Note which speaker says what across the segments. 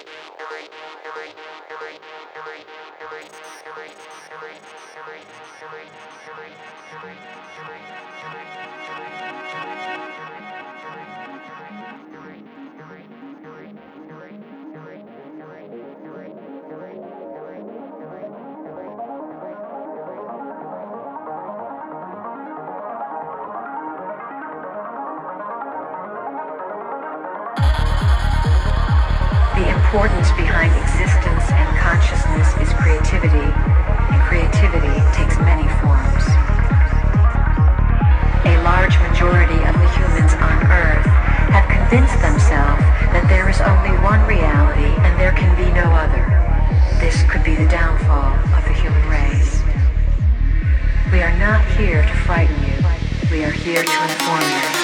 Speaker 1: The importance behind existence and consciousness is creativity, and creativity takes many forms. A large majority of the humans on Earth have convinced themselves that there is only one reality and there can be no other. This could be the downfall of the human race. We are not here to frighten you. We are here to inform you.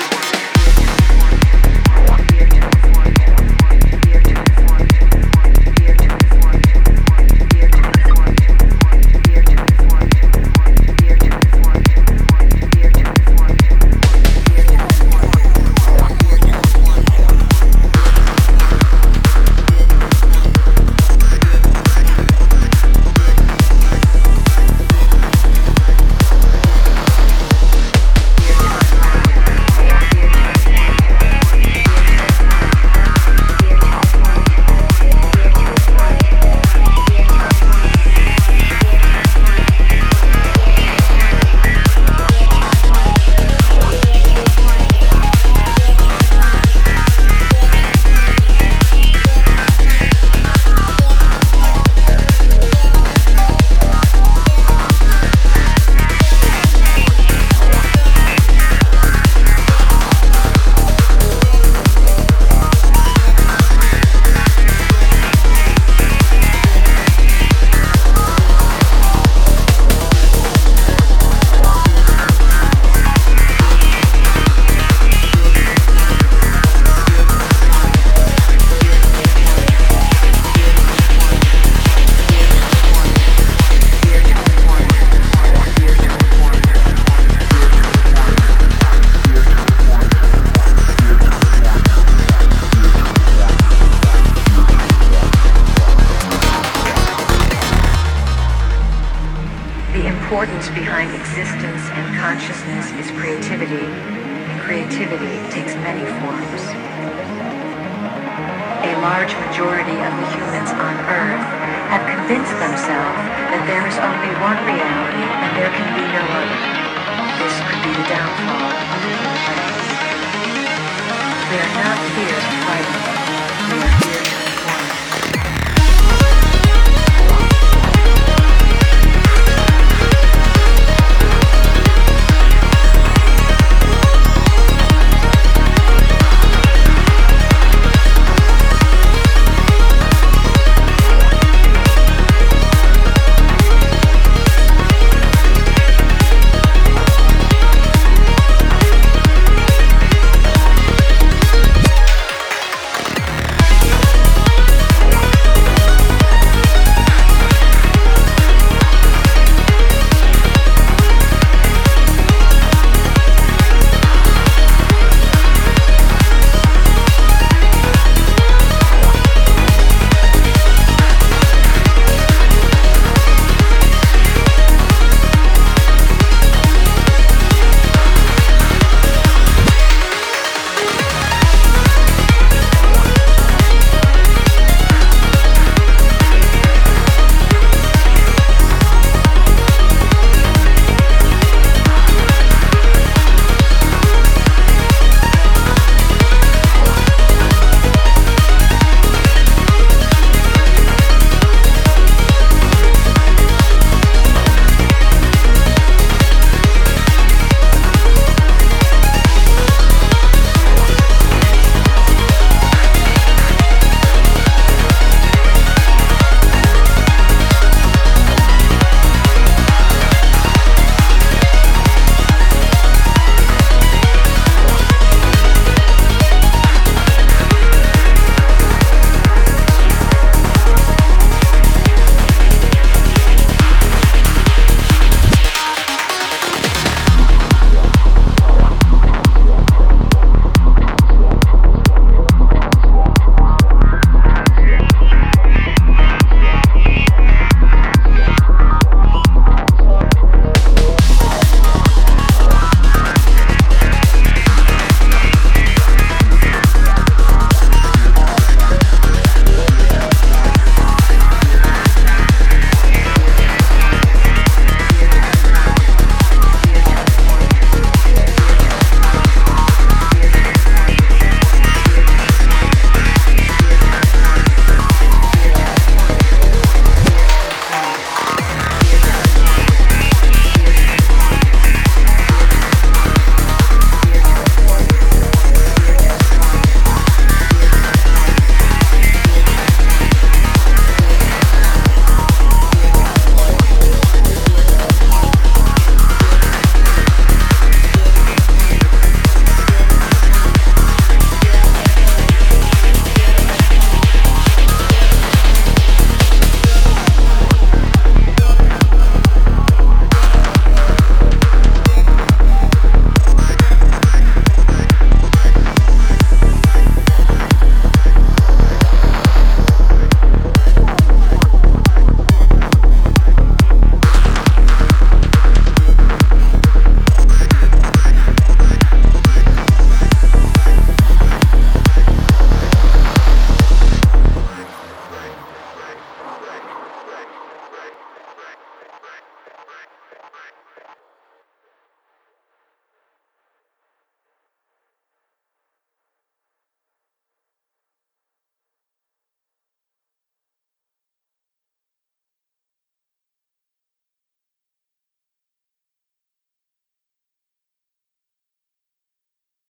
Speaker 1: The importance behind existence and consciousness is creativity, and creativity takes many forms. A large majority of the humans on Earth have convinced themselves that there is only one reality and there can be no other. This could be the downfall of the human race. We are not here to fight.